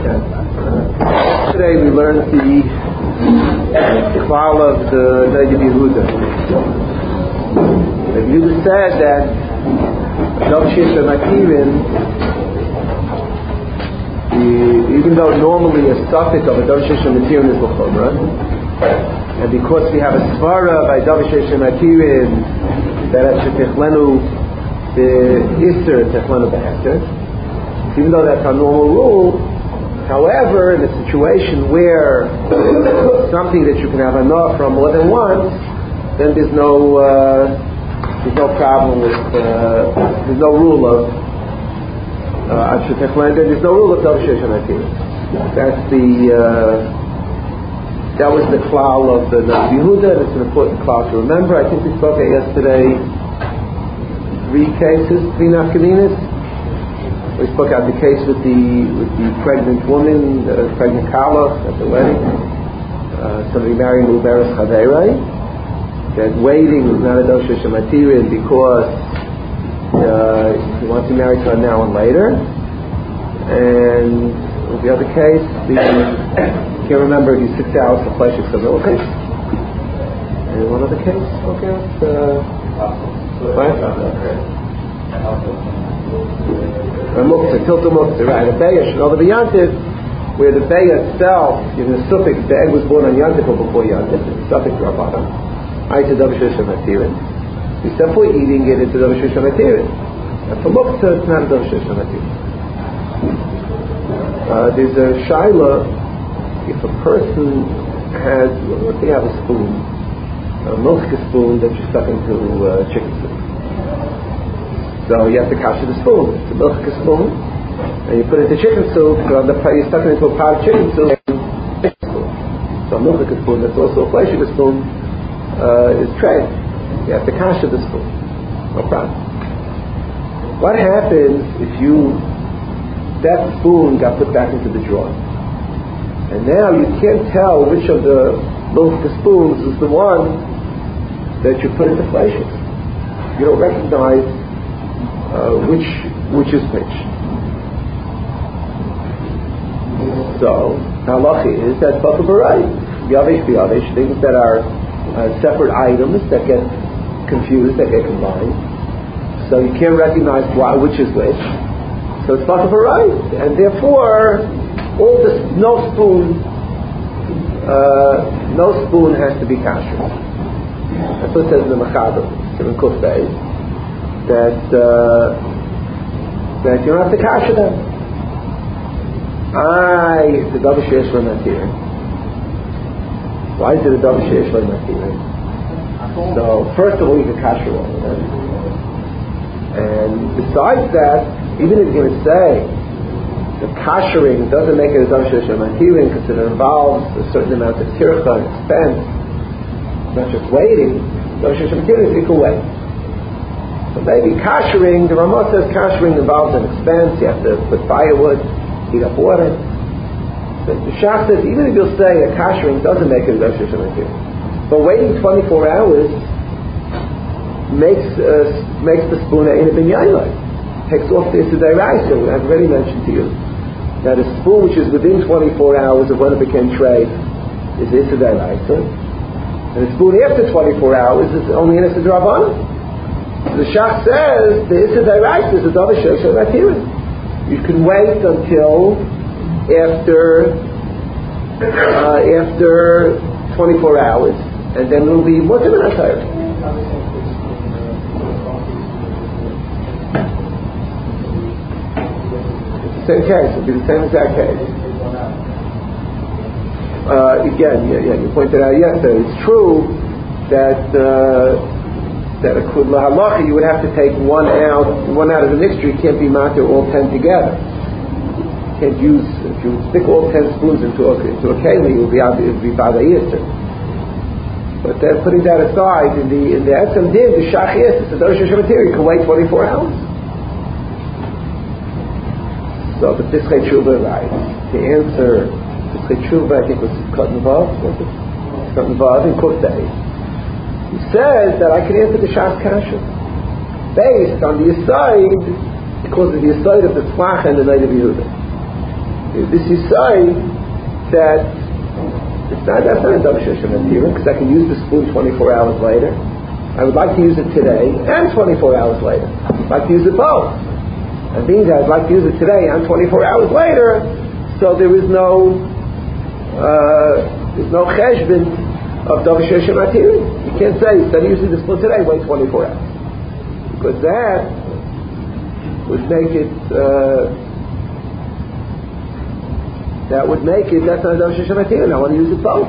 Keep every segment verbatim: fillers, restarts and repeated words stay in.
Today we learned the klal of the Neidiv Yehuda. The Yehuda said that Dav Shesha Matirin, even though normally a suffix of a Dav Shesha Matirin is L'chumra, and because we have a svara by Dav Shesha Matirin that at Shetechlenu the Isser Techlenu Beheter, even though that's our normal rule, however, in a situation where something that you can have enough from more than once, then there's no uh, there's no problem with uh, there's no rule of uh, there's no rule of Dav Shesha Matirin. That's the uh, that was the klal of the Neidiv Yehuda, and it's an important klal to remember. I think we spoke at yesterday three cases, three nafkaminas. We spoke out the case with the with the pregnant woman, uh, pregnant Kala at the wedding. Uh, somebody marrying Uberes Chaverai. That waiting was not a Dav Shesha Matirin because uh, he wants to marry to her now and later. And with the other case, the can't remember if he's six hours for flesh of milk. And one other case, okay. Uh, what? A mukta, tilta mukta, right? A beya should over the yantiv, where the beya itself, in the suffix, the egg was born on yantiv or before yantiv, the suffix rabbanan. I to Dav Shesha Matirin. Except for eating it, it's a Dav Shesha Matirin. And for mukta, it's not a Dav Shesha Matirin. Uh, there's a shaila, if a person has, let's say you have a spoon, a milk spoon that you stuck into uh, chicken soup. So you have to kasha the spoon. The milk spoon, and you put it into chicken soup. So on the you stuck it into a pot of chicken soup. So a milk spoon that's also a flesh spoon uh, is tray. You have to kasha the spoon. No problem. What happens if you that spoon got put back into the drawer, and now you can't tell which of the milk spoons is the one that you put into flesh? You don't recognize. Uh, which which is which? So halacha is that baka barai, yavish biyavish, things that are uh, separate items that get confused, that get combined. So you can't recognize why which is which. So it's baka barai, and therefore all this no spoon uh, no spoon has to be kosher. That's what it says in the Machaber, in Kuf Beis. That uh, that you don't have to kasha them. I it's a Dav Shesha Matirin. Why is it a Dav Shesha Matirin? So first of all, you can kasha all of them. And besides that, even if you're going to say the kashering doesn't make it a Dav Shesha Matirin because it involves a certain amount of tircha and expense, not just waiting. Dav Shesha Matirin is equal weight. So maybe kashering, the Ramah says kashering involves an expense. You have to put firewood, heat up water. But the Shach says even if you'll say a kashering doesn't make it a Dav Shesha Matirin, but waiting twenty-four hours makes uh, makes the spoon a bin yailai, takes off the Issa D'Oraisa. I've already mentioned to you that a spoon which is within twenty-four hours of when it became tray is Issa D'Oraisa, and a spoon after twenty-four hours is only an Issa D'Rabbanan. The Shach says the Issa D'Oraisa is a Dav Shesha Matirin. You can wait until after uh, after twenty-four hours, and then it'll be much of an attire. It's the same case. It'll be the same exact case. Uh, again, yeah, yeah, you pointed out yesterday. It's true that. Uh, that a kud lahalacha you would have to take one out, one out of the mixture. You can't be matir all ten together. You can't use if you stick all ten spoons into a into a keli, it would be it would be bada yisr. But then putting that aside, in the in the etzem din, the shach is it's a Dav Shesha Matirin. You can wait twenty-four hours. So the Pischei Tshuva, right? The answer, Pischei Tshuva, I think was cut in vav. Was it cut in vav in Kuf Beis? He says that I can answer the Shas Kasha based on the aside, because of the aside of the Tzlach and the Neidiv Yehuda. this is say that it's not, that's not a Davar Sheshem Atira, because I can use the spoon twenty-four hours later. I would like to use it today and twenty-four hours later. I'd like to use it both. And means I'd like to use it today and twenty-four hours later, so there is no uh, there's no cheshbon of Davar Sheshem Atira. You can't say, instead of using the spoon today, wait twenty-four hours. Because that would make it uh, that would make it, that's not a Davar Sheshem Atira, I want to use it both.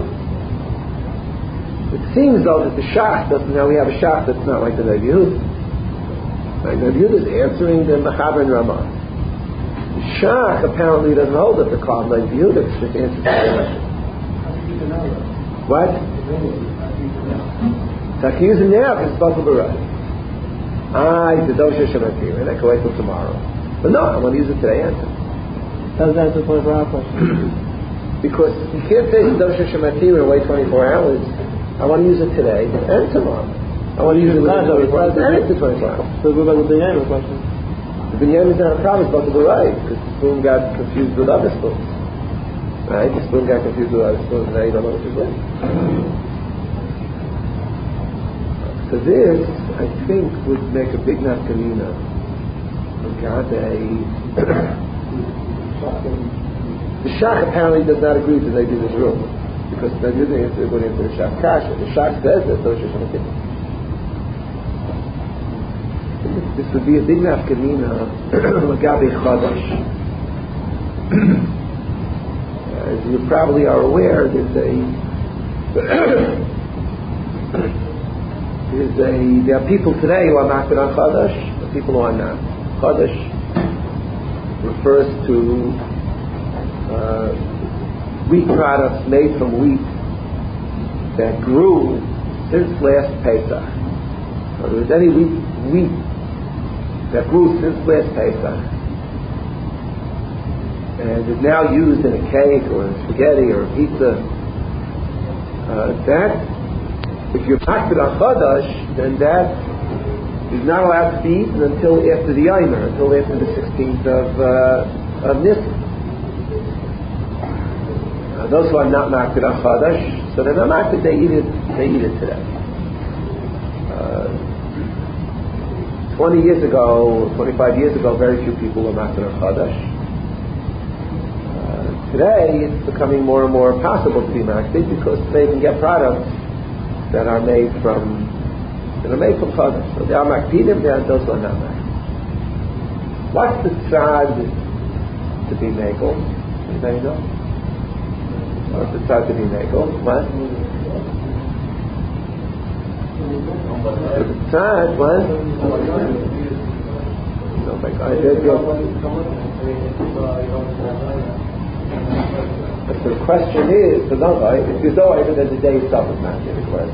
It seems though that the Shach doesn't, now we have a Shach that's not like the Rebbe Yehuda. Like the Rebbe Yehuda is answering the Mechaber and Ramah. The Shach apparently doesn't hold up the call of Rebbe Yehuda, it's just answers the question. What? So I can use it now because it's possible to write. Ah, it's a Davar Sheshem Atira, and I can wait till tomorrow. But no, I want to use it today and tomorrow. How's that the point for our question? Because you can't say it's Davar Sheshem Atira and wait twenty-four hours. I want to use it today and tomorrow. I want to use it twenty-four hours and after twenty-four hours. So what about the Binyamin question? The Binyamin is not a problem, it's about to be right, because the spoon got confused with other spoons. Right? The spoon got confused with other spoons, and now you don't know what you're doing. So this, I think, would make a big nafkamina. Got a The Shach apparently does not agree to the idea of this rule, because the idea is going into the Shach Kasha. The Shach says that Davar Sheshem Atira. This would be a big nafkamina l'gabe chadash. As you probably are aware, there's a there's a there are people today who are makbid on chadash, and people who are not. Chadash refers to Uh, wheat products made from wheat that grew since last Pesach. So there was any wheat, wheat that grew since last Pesach and is now used in a cake or in spaghetti or a pizza. Uh, that, if you're makbid on chadash, then that is not allowed to be eaten until after the Yomer, until after the sixteenth of uh, of Nisan. Uh, those who are not makbid on chadash, so they're not makbid, they eat it, they eat it today. Uh, Twenty years ago, twenty-five years ago, very few people were makbid on chadash. Uh, today, it's becoming more and more possible to be makbid because they can get products that are made from that are made from chadash. So they are makbidim, they are those who are not makbid. What's the tzad to be mekel? Anybody know? What's the tzad to be mekel? What? The tzad, what? Oh my God, there's your... But the question is, the no, if you don't, even then the day itself is not yet required.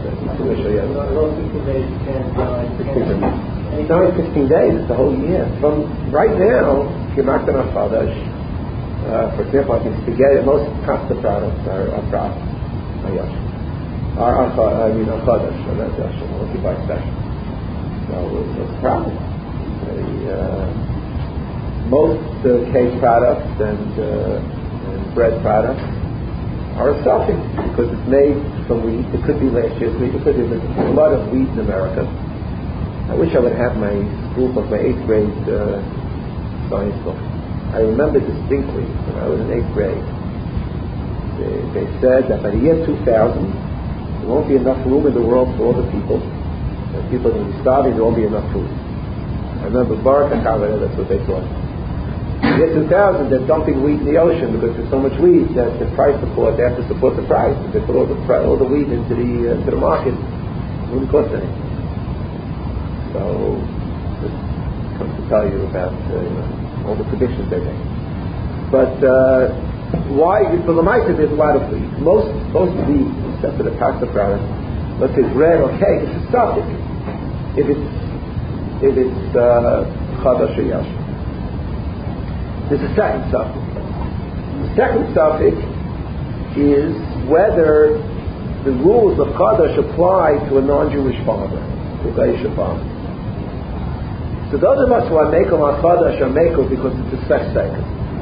It's not sixteen days, it's the whole year. From right now, if you're makbid on chadash, Uh, for example, I think spaghetti, most pasta products are are product, are yash. Are, are, I mean, are chadash, or not yash, or what you buy special. So it's a problem. The, uh, most uh, cake products and, uh, and bread products are a stuffing because it's made from wheat. It could be last year's wheat. It could be a lot of wheat in America. I wish I would have my school book, my eighth grade uh, science book. I remember distinctly when I was in eighth grade, they, they said that by the year two thousand, there won't be enough room in the world for all the people. And people are going to be starving, there won't be enough food. I remember Barak HaKavod, that's what they thought. In the year two thousand, they're dumping wheat in the ocean because there's so much wheat that the price support, they have to support the price. If they put all the, all the wheat into the, uh, into the market, it wouldn't cost anything. So, this comes to tell you about, uh, you know, all the predictions they make. But uh, why? For the Maisa, there's a lot of wheat. Most most wheat, except for the pasta product, let's say bread or cake, it's a suffix. If it's if it's chadash or yash, there's a second suffix. The second suffix is whether the rules of chadash apply to a non-Jewish farmer, to a Gaisha farmer. So those of us who are mekel on chadash are mekel because it's a sex cycle.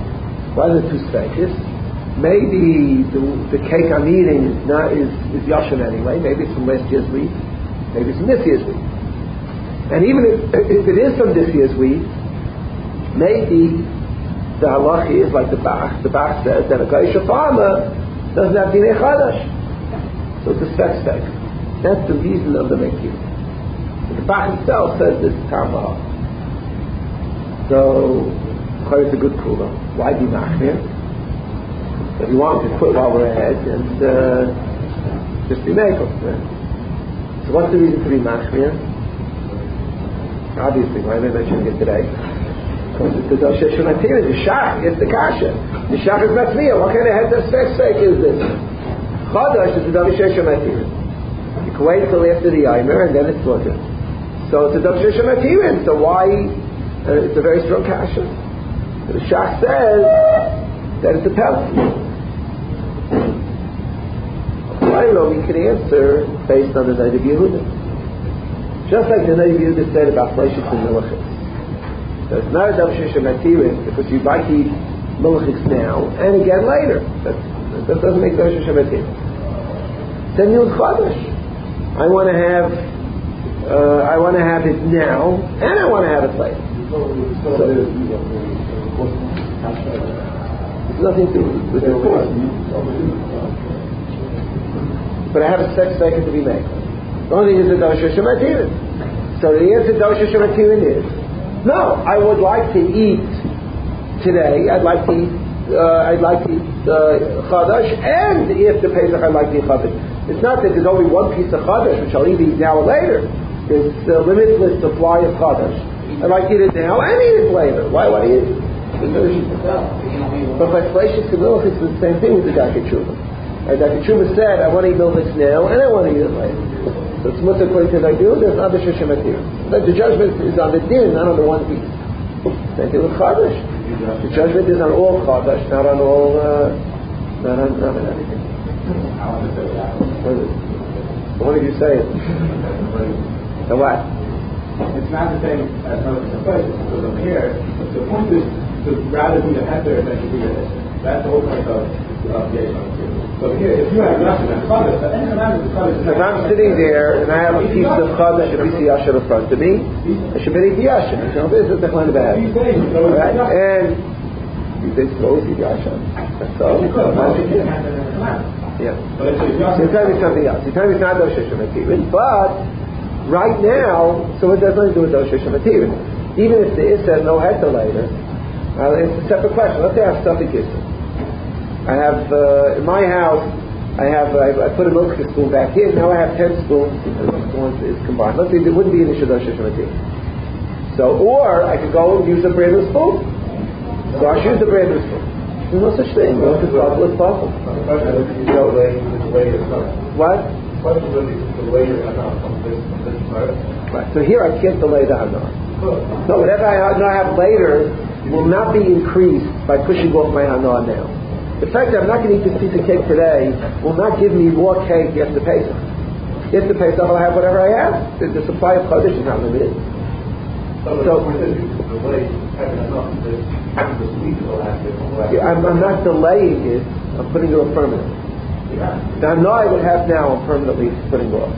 Why are there two sfeikis? Maybe the, the cake I'm eating is not is, is yashin anyway. Maybe it's from last year's wheat. Maybe it's from this year's wheat. And even if, if it is from this year's wheat, maybe the halacha is like the Bach. The Bach says that a Gaisha farmer doesn't have dinei chadash. So it's a spec spec. That's the reason of the Mekir. The Bach himself says this is Tam Bahar. So, it's a good kula. Why be machmir? If you want to quit while we're ahead and uh, just be makel. Right? So what's the reason to be machmir? Obviously, why am I mentioning it today? Because it's the Doshe Shematir, the Shach, it's the Kasha. The Shach is Matzmiya. What kind of head of spec spec is this? Chadash is the Doshe Shematir. You can wait till after the Aimer and then it's water. So it's a Doshe Shematir. So why? Uh, it's a very strong Kasha. The Shach says that it's a Pellet. Why don't we can answer based on the Night of Yehuda? Just like the Night of Yehuda said about Fleishik and Milachis. So it's not a Doshe Shematirin because you might eat Milachis now and again later. That, that doesn't make Doshe Shematirin. Then you Chadash. I want to have uh, I want to have it now and I want to have it later. So, it's nothing to do with the course. But I have a sex second to be made. The only thing is the Doshe Shematirin. So the answer to Doshe Shematirin is no, I would like to eat today. I'd like to eat uh, I'd like to eat uh, Chadash, and after Pesach I'd like to eat Chadash. It's not that there's only one piece of Chadash which I'll either eat now or later. There's a limitless supply of Chadash. I'd like to eat it now and eat it later. Why would I eat it? But by Fleishik and Milchis, it's the same thing with the Darkei Tshuva. Like Darkei Tshuva said, I want to eat Milchis now and I want to eat it later. So it's much according to the do, there's not the Shematir. But the judgment is on the din, not on the one piece. Same thing with Chadash. The judgment is on all Chadash, not on all, uh, not on, not on everything. So what did you say? So what? It's not the same as Milchis and Fleishik, because over here, the point is to rather be the heter than to be the heter. That's the whole point of of the Yeshua. So here, if you have nothing and Chadash, but any amount of Chadash. If I'm sitting there and I have a piece of Chadash and a piece of Yashin in front of me, I should be eating Yashin. So this is the kind of bad. Right? And you say slowly eat Yashin. So yeah. So you're telling me something else. You're telling me it's not Doshe Shematirin, but right now, so it doesn't do with Doshe Shematirin. Even if there is says no heter later, uh, it's a separate question. Let's say I have stuffed kisser. I have uh, in my house. I have uh, I, I put a milk spoon back in. Now I have ten spoons. One is combined. Let's say there wouldn't be an issue Doshe Shematirin. So, or I could go and use a brand new spoon. So I should use a brand new spoon. There's no such thing. What's the problem? What's the problem? What? Right. So here I can't delay the Hanar. So whatever I have later will not be increased by pushing off my Hanar now. The fact that I'm not going to eat this piece of cake today will not give me more cake after Pesach. After Pesach I'll have whatever I have. The, the supply of Chodesh is not limited. So, yeah, I'm, I'm not delaying it, I'm putting it off permanently. The Hanar I would have now I'm permanently putting off.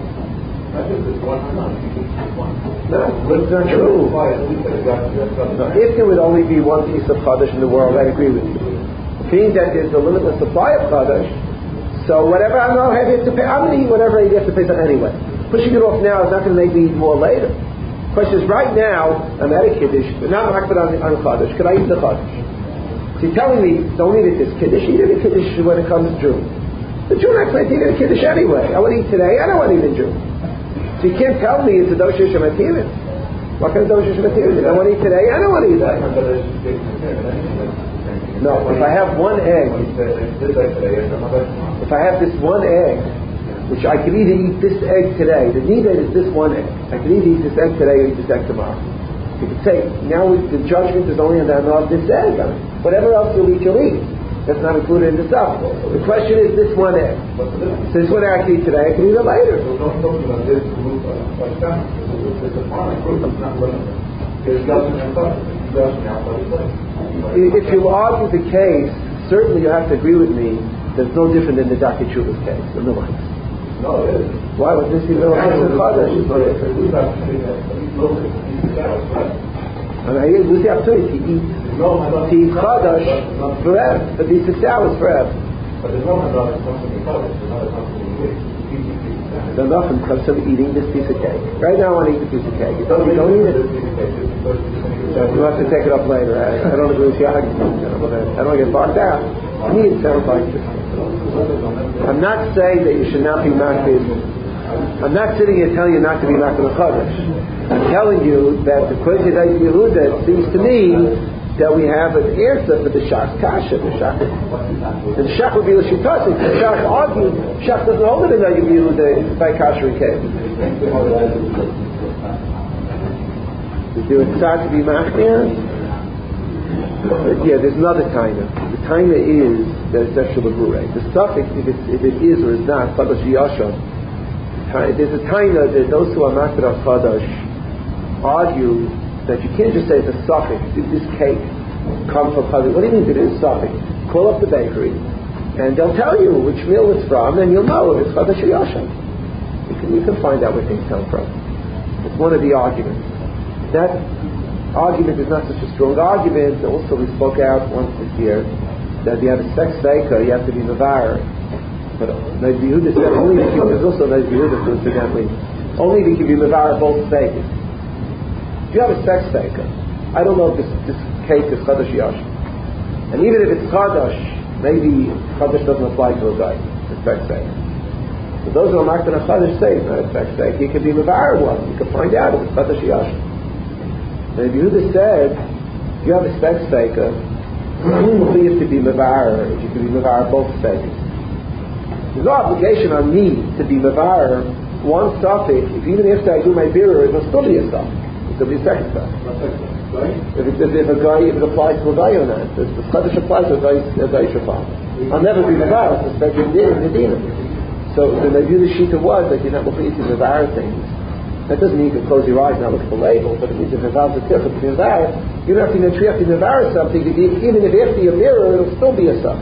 No, that's not true. No, if there would only be one piece of Chodesh in the world, I agree with you. Being that there's a limitless supply of Chodesh, so whatever I know I have to pay, I'm going to eat whatever I have to pay anyway. Pushing it off now is not going to make me eat more later. The question is, right now, I'm at a Kiddush, but now I'm not on, on Chodesh. Could I eat the Chodesh? So you're telling me, don't eat it this Kiddush, eat it a Kiddush when it comes to June. The June I plan to eat it a Kiddush anyway. I want to eat today, I don't want to eat in June. So you can't tell me it's a Doshe Shematirin. What kind of Doshe Shematirin? I want to eat today, I don't want to eat that. No, if I have one egg, if I have this one egg, which I can either eat this egg today, the need is this one egg. I can either eat this egg today or eat this egg tomorrow. You could say, now the judgment is only on the Hanar of this egg. I mean, whatever else you'll eat, you'll eat. That's not included in the stuff. The question is this one egg. So this one egg I can eat today, I can eat it later. If you argue the case, certainly you have to agree with me that it's no different than the Daki Tshuva's case. No, no, it is. Why was this even a Chadash? And I lose the opportunity to eat, to eat Chadash forever, to be six hours forever. But there's no Chadash something in Chadash, there's not something in week. There's nothing comes from eating this piece of cake. Right now I want to eat the piece of cake. You don't, you don't eat it. You have to take it up later. I, I don't agree with your argument. I don't want to get bogged out. To me it sounds like this. I'm not saying that you should not be makbid. I'm not sitting here telling you not to be makbid Chadash. I'm telling you that according to Rabbi Yehuda, it seems to me that we have an answer for the Shach Kasha. The Shach, the Shach would be the Shittasik. The Shach argued, Shach doesn't hold it in Rabbi Yehuda by Kasha and Keh. Is there a tzad to be machmir? Yeah, there's another taina. The taina is that it's Eshel B'Vurei. The suffix, if it, if it is or is not, Chadash Yasham, there's a taina that those who are makbid of Chadash argue that you can't just say it's a suffix. This cake comes from Chadash. What do you mean it is suffix? Call up the bakery and they'll tell you which meal it's from and you'll know if it's Chadash Yasham. You can, you can find out where things come from. It's one of the arguments. That argument is not such a strong argument. Also, we spoke out once this year that if you have a sex faker, you have to be mavar. But Rabbi Yehuda said only if you, there's also Rabbi Yehuda, coincidentally, only if you can be mavar both fakers. If you have a sex faker, I don't know if this, this case is Chadash Yashim. And even if it's Chadash, maybe Chadash doesn't apply to a guy, a sex faker. So those who are marked on a Chadash say, not a sex faker, he can be mavar one. You can find out if it's Chadash Yashim. And if Yehuda said, if you have a sex faker, only if to be mavar, if you can be mavar both fakers. There's no obligation on me to be mavar one suffix, if even after I do my birur, it will still be a suffix. It will be a second suffix. If, it, if, if a guy, if it applies to a guy or not, if the Chadash applies to a guy, a guy shafal. I'll never be mavar, especially in Medina. So the Yehuda Shita was that you're not looking to mavar things. That doesn't mean you can close your eyes and not look at the label, but it means if Nevar is careful to Nevar, you don't have to treat to Nevar something, even if after your mirror, it'll still be a sum.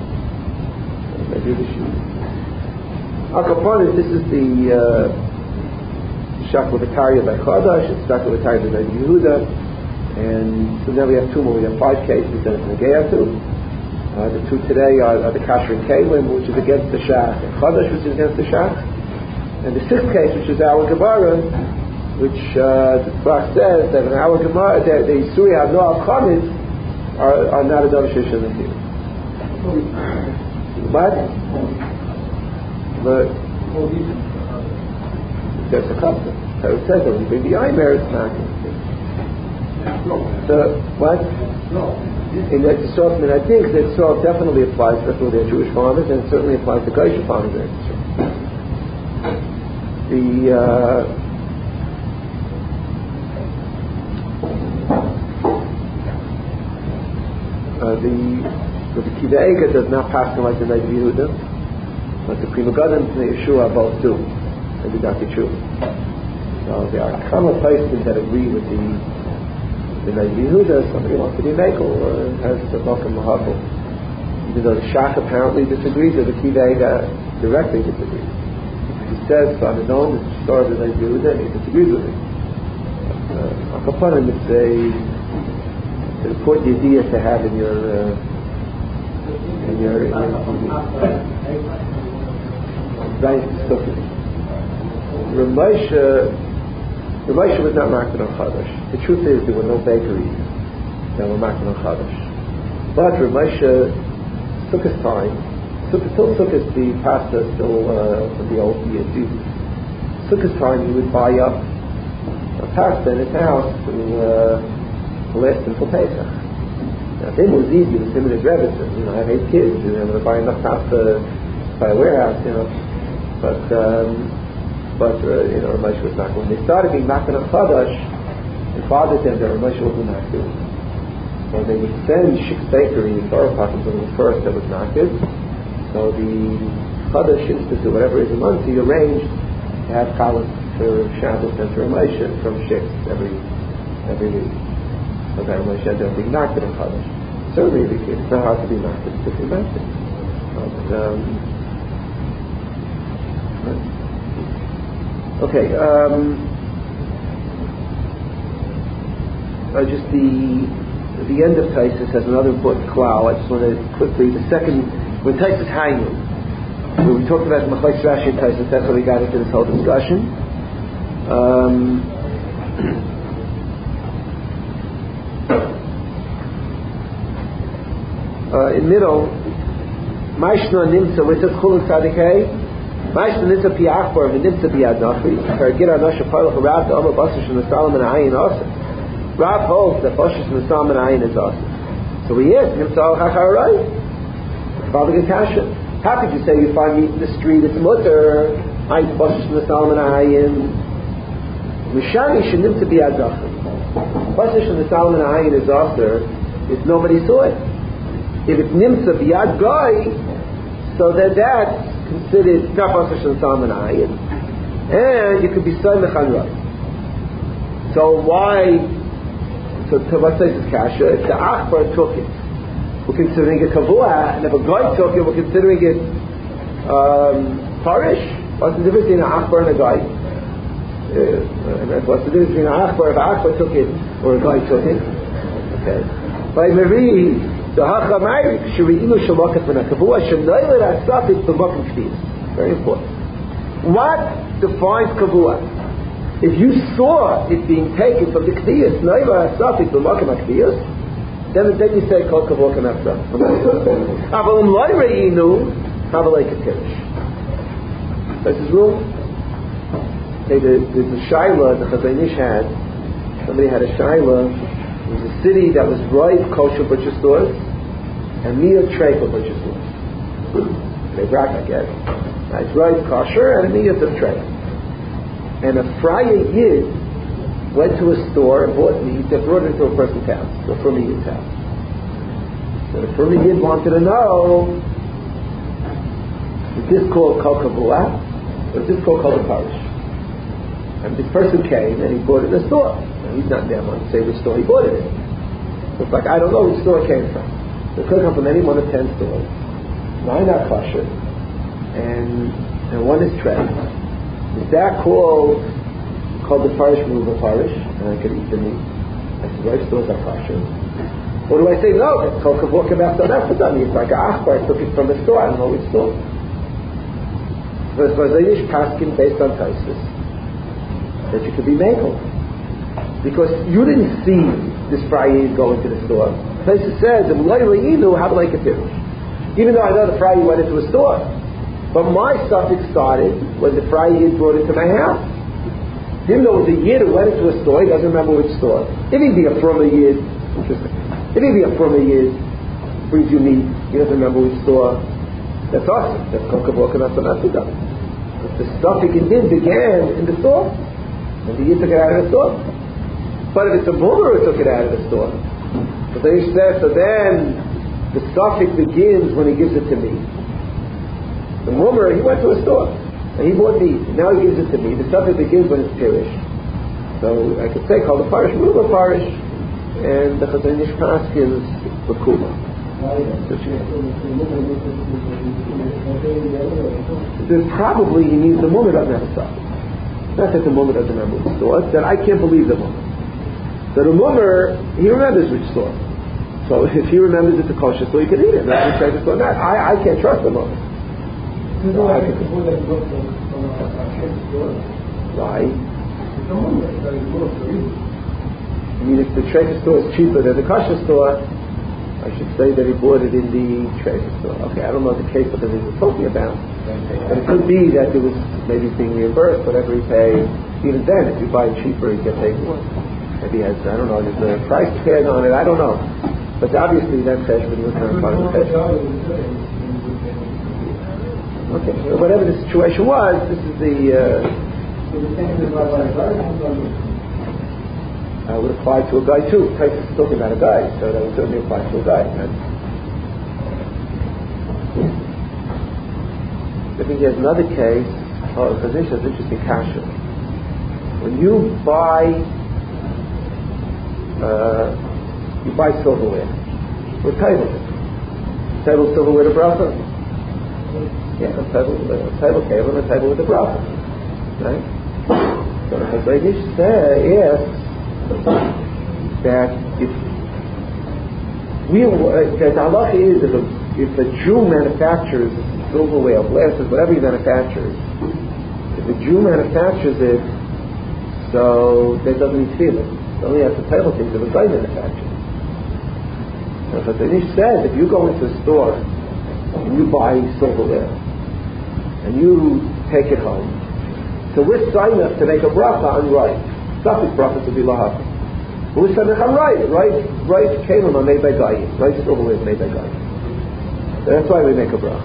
Akaponis, this is the Shaklavataria by Chadash, it's Shaklavataria by Yehuda, and so now we have two more. We have five cases that it's Negea to. Uh, the two today are, are the Kasher and Kalim, which is against the Shach, and Chadash, which is against the Shach. And the sixth case, which is our Gemara, which uh, the Tzlach says that in our Gemara, the, the Surya Noah comments are, are not a Davar Sheish Matir. But, but there's a custom. So it says that when you bring the Aymer, it's not. So, what? In that assortment, I think that salt definitely applies, especially to Jewish farmers, and it certainly applies to kosher farmers. The uh, Uh, the so the Kida'ega does not pass them like the Rabbi Yehuda, but the Prima Gadim and the Yeshua both do, and the Daki Tshuva. So there are common places that agree with the the Rabbi Yehuda. Somebody wants to be Mekel or has the Malkum Mahafel. Even though the Shach apparently disagrees, or the Kida'ega directly disagrees. He says, on his own, it's the story of the Rabbi Yehuda, and he disagrees with it. Uh, Akapanim, it's a an important idea to have in your uh, in your in right stuff. Ramesha Ramesha was not marked on Chadash. The truth is there were no bakeries that were marked on Chadash. But Ramesha took his time. Took still took his the pasta still uh, from the old year Jesus. Took his time. He would buy up a pasta in his house to. Uh, less than for Pesach. Now, him was easy with him and his Rebbetzin. You know, I have eight kids, and I'm going to buy enough pasta by a warehouse, you know. But, um, but uh, you know, Ramesh was not going. When they started being Makan of Chadash, the father said that Ramesh wasn't not good. So they would send Shik's Bakery in Torah Pakim to the first that was not good. So the Chadash Institute, whatever it is a month, he arranged to have college for Shabbos and for Ramesh from Shik's every, every week. Okay, Moshe don't think not to be punished. Certainly, it's not hard to be not to be not to. Um, okay. Um, uh, just the the end of Taisus has another book, Klau. I just want to quickly the second when Taisus Hainu. When we talked about Machlekes Rashi and Taisus, that's how we got into this whole discussion. Um, uh, in middle, Maishna Nimsa, where it says Chulun Tzadikei, Maishna Nimsa Pi Achbar, Nimsa Biyad Nafri, Kargir Anosha Parlach Rav, the Omer Basush and the Solomon Ayin Asa. Rav holds that Basush and the Solomon Ayin is Asa. So we ask, Nimsa Al Chacharai, Father Gekasha. How could you say you find meat in the street, it's mutter, Ayin Basush and the Solomon Ayin? Mishani Shanim to be Adachim. Basush and the Solomon Ayin is Asa if nobody saw it. If it's Nimsa Biyad Guy, so then that's considered not Basush and the Solomon Ayin. And you could be Soymech on Rai. So why, so to what says is Kasha, if the Achbar took it, we're considering it Kavua, and if a guy took it, we're considering it um, Parish. What's the difference between an Achbar and a guy? Uh, and what's the difference between an Achbar if an Achbar took it or a guy took it? Okay. By Marie, the Hachamayrik, Shiri'inu Shamakat Menakavua, Shanoiler Asafik B'Makim Kfir. Very important. What defines Kavua? If you saw it being taken from the Kfir, Shanoiler Asafik B'Makim Kfir, then then you say Kol Kavua Kanafra. Avalim Loi Re'inu, Havalei Ketirish. That's his rule. Okay, the, the, the Shaila, the Chazon Ish had, somebody had a Shaila, it was a city that was ripe kosher butcher stores, and Miyah Trey for butcher stores. They brak, I guess. Right, it's ripe kosher, and a Miyah of Trey. And a Friar Yid went to a store and bought meat that brought it to a person's house, so from a Yid's house. So the Furman Yid wanted to know, is this called Kol Kavua, or is this called Kol Parish? And this person came and he bought it in a store. And he's not there, I say which store he bought it in. So it's like, I don't know which store it came from. So it could come from any one of ten stores. Nine are kosher, and and one is trey. Is that called called the parish move a parish? And I could eat the meat. I said, right, stores are kosher. Or do I say, no, it's called kavua kavach danafadani. It's like an achbar, I took it from the store, I don't know which store. So it's Chazon Ish paskin based on Taisus that you could be makel. Because you didn't see this Friar go into the store. Taisus says, even though I know the Friar went into a store, but my suffix started when the Friar brought it to my house. Even though it was a Yid who went into a store, he doesn't remember which store. If he'd be a Frumah Yid, interesting. If he'd be a Frumah Yid, brings you meat, he doesn't remember which store, that's awesome. That's called Kavua Kanasa Nasuda. The suffix indeed began in the store. And the Yid took it out of the store. But if it's a Mummer who took it out of the store, so they said, so then the suffix begins when he gives it to me. The Mummer, he went to a store and he bought meat. Now he gives it to me. The suffix begins when it's pirish. So I could say, call the parish Mummer parish, and the Chazon Ish paskins Bakuma. There's probably he means the Mummer doesn't have a suffix. Not that the Mummer doesn't remember which store, it's that I can't believe the Mummer. So the Mummer, he remembers which store. So if he remembers it's a kosher store, he can eat it. That's the store. Not, I, I can't trust the Mummer. So I can, why? I mean, if the treasure store is cheaper than the kosher store, I should say that he bought it in the treasure store. Okay, I don't know the case that he's talking about. But it could be that it was maybe being reimbursed, whatever he paid. Even then, if you buy it cheaper, you get paid more. Maybe he has, I don't know, there's a price tag on it, I don't know. But obviously that cheshbon was not part of the cheshbon. Okay, so whatever the situation was, this is the... Uh, I would apply to a guy too. Taisus is talking about a guy, so that would certainly apply to a guy. Right? I think there's another case, oh, because this is interesting kasha. When you buy uh, You buy silverware. What table? Table silverware to bracha. Yeah, a table, a table table and a table with a bracha. Right? So the Chazon Ish asks that if we, that the halacha is if a, if a Jew manufactures silverware, glasses, whatever he manufactures, if a Jew manufactures it, so that doesn't need tefillah. It only has the table things that a guy manufactures. So the Chazon Ish says if you go into a store and you buy silverware and you take it home, so we're signing up to make a bracha on rice. Suffix brachas will be lahav. But we're signing on rice. Rice, rice kelim are made by gayim. Rice silverware is made by gayim. So that's why we make a bracha.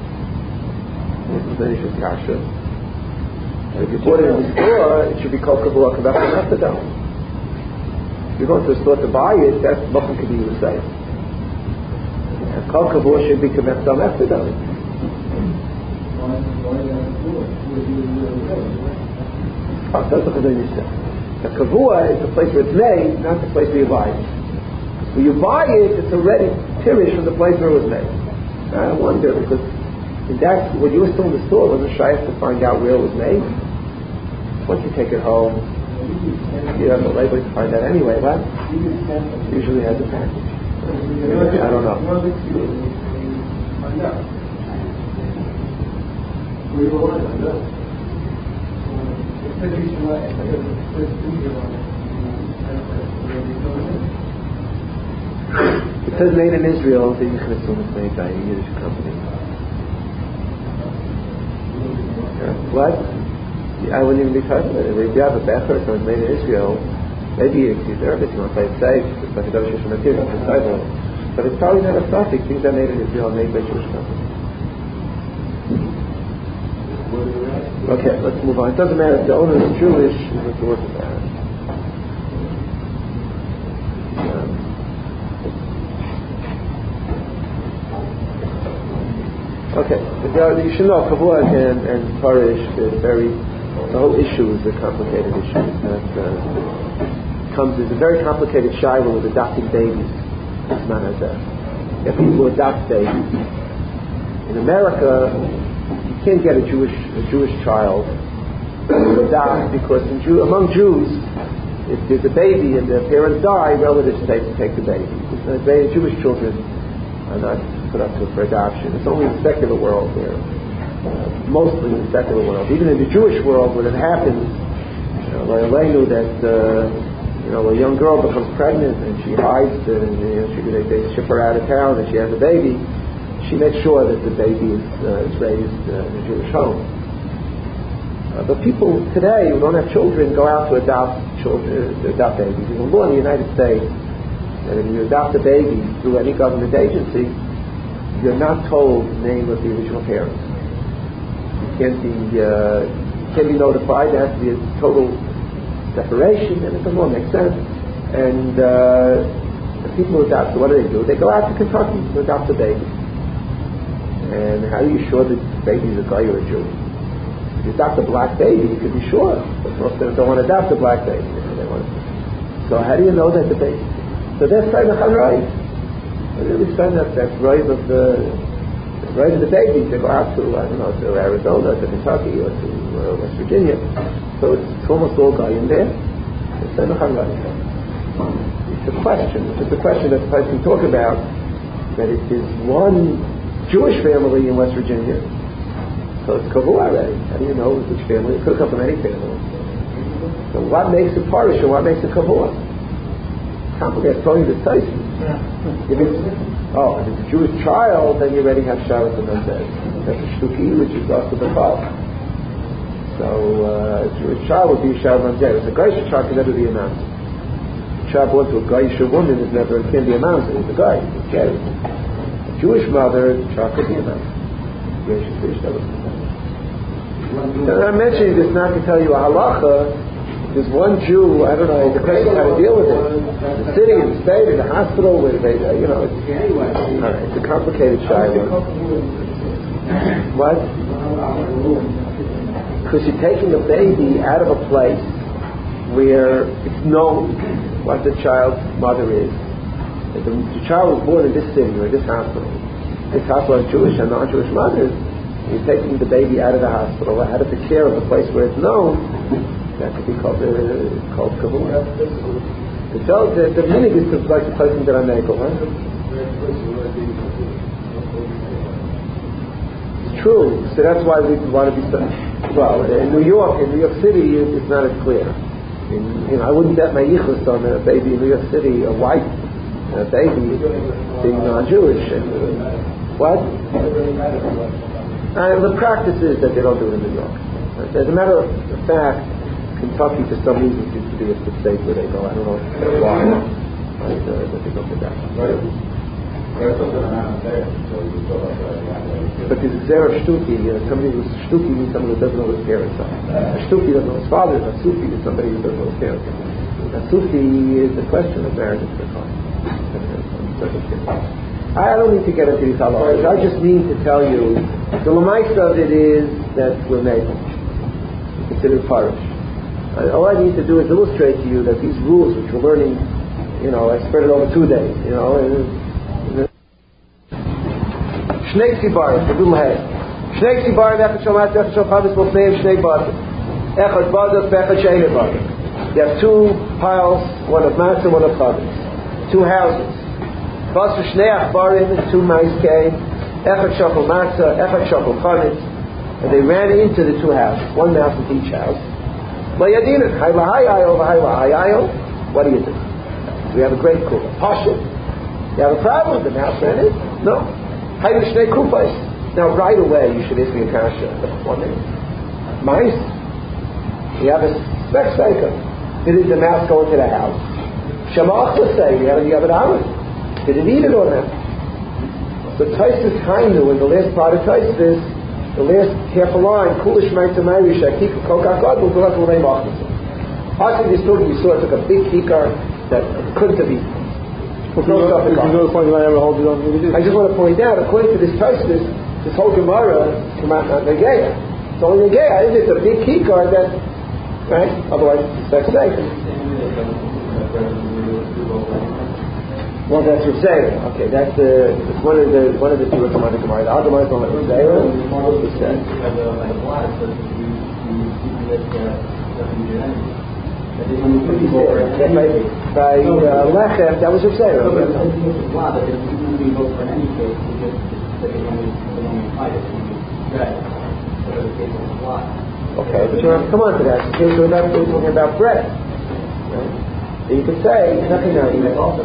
Then it's just kasha. If you bought it in the store, it should be called kavua kavach methadon. If you're going to the store to buy it, that's nothing could be the same. And kol kavua should be kavach methadon. Oh, that's what Chazon Ish said. The kavua is the place where it's made, not the place where you buy it. When you buy it, it's already tirish from the place where it was made. I wonder, because in that, when you were still in the store, wasn't shy to find out where it was made? Once you take it home, you have the label to find out anyway, right? Usually has a package. I don't know. It says made in Israel, the Yichnesum is made by a Yiddish company. Yeah. What? I wouldn't even be talking about it. If you have a becher, so it's made in Israel, maybe it's either if you want to play it safe, it's like a Davish Shematir, but it's probably not a suffix. Things that are made in Israel are made by Jewish companies. Okay, let's move on. It doesn't matter if the owner is Jewish, it's the work of that. Um, okay, you should know Kavua and, and Parish is very, the whole issue is a complicated issue. That uh, comes as a very complicated shiloh with adopting babies. It's not as that. If people adopt babies. In America, you can't get a Jewish a Jewish child to adopt because in Jew, among Jews, if there's a baby and the parents die, relatives take take the baby. Uh, they, Jewish children are not put up to for adoption. It's only in the secular world where, uh, mostly in the secular world. Even in the Jewish world, when it happens, you know, like knew that uh, you know a young girl becomes pregnant and she hides and you know, she, they, they ship her out of town and she has a baby. She makes sure that the baby is, uh, is raised uh, in a Jewish home. Uh, but people today who don't have children go out to adopt children, to adopt babies. There's a law in the United States that if you adopt a baby through any government agency, you're not told the name of the original parents. You can't be uh, you can't be notified. There has to be a total separation, and the law makes sense. And uh, the people who adopt, so what do they do? They go out to Kentucky to adopt a baby. And how are you sure that the baby is a guy or a Jew? If you adopt a black baby, you can be sure. But most of them don't want to adopt a black baby. They want to. So how do you know that the baby? So they're saying the right. They're really saying that that's right of the right of the baby to go out to I don't know to Arizona, to Kentucky, or to uh, West Virginia. So it's, it's almost all guy in there. They're saying the right. It's a question. It's a question that the person talk about that it is one Jewish family in West Virginia. So it's kavua already. How do you know which family? It could come from any family. So what makes it parish and what makes it kavua? Complicated. Throwing the Tyson. If it's oh, if it's a Jewish child, then you already have Shabbos and Monday. That's a shtuki, which is also the call. So uh, a Jewish child would be a Shabbos and Monday. If a Geisha child can never be a mountain. A child born to a Geisha woman is never it can't be a mountain. It's a guy. It's gay. Jewish mother, chocolate dinner. I'm mentioning this not to tell you a halacha. There's one Jew, I don't know, the question is how to deal with it. They're sitting in the state, in the hospital, where they, you know, it's, all right, it's a complicated shiloh. What? Because you're taking a baby out of a place where it's known what the child's mother is. If the, the child was born in this city or this hospital, this hospital has Jewish and non-Jewish mothers, you're taking the baby out of the hospital, out of the care of the place where it's known, that could be called uh, called kavua. So the, the meaning is to like the person that I make, right? It's true. So that's why we want to be. Well, in New York, in New York City, it's not as clear. In, you know, I wouldn't bet my yichus on a baby in New York City, a white a baby being non-Jewish. And, uh, what? And the practice is that they don't do it in New York. As a matter of fact, Kentucky, for some reason, seems to be a state where they go. I don't know why. But uh, they go for that. Right. But this Zera Shtuki, uh, somebody who's Shtuki means somebody who doesn't know his parents are. A Shtuki doesn't know his father. A Sufi is somebody who doesn't know his parents are. A Sufi is the question of marriage is the time. I don't need to get into these halachas. I just mean to tell you the lamaisa of it is that we're neighbors. We're considered parish. All I need to do is illustrate to you that these rules which we're learning, you know, I spread it over two days, you know. Shnei Tzibar, the little head. Shnei Tzibar, Echad Shomat, Echad Shochavis, Bofneim, Shnei Badim. Echad Badim, Echad Sheine Badim. You have two piles, one of matzah, one of chavis. Two houses. Basu Shnei Achbarim, two mice came. Echad Shochel Matzah, Echad Shochel Chavis. And they ran into the two houses, one mouse in each house. What do you do? We have a great kula. Pasha. You have a problem? The mouse ran in? No. Now right away you should ask me a kasha. One minute. Mice. You have a spec cycle. Did the mouse go into the house? Shamach will say you have you have an hour. Did it eat it or not? So Taisus Hainu in the last part of Taisus, the last half a line, Kulish Ma'ita Ma'irish, Akika Kokak God, will go out to the name of Hashim this story you saw, it took a big kikar that couldn't have eaten. Well, you know, you know the point that I ever hold it on. I just want to point out, according to this Taisus, this whole Gemara came out not Negeya. It's only Negeya, isn't it? It's a big kikar that, right? Otherwise, it's safe. Well, that's Rav Zera. Okay, that's uh, one of the one of the two of the Gemara. The other one is on Rav Zera. He said. By uh, Lechem, that was Rav Zera. Okay, but you have to come on to that. We're talking about bread. Right? So you could say nothing else.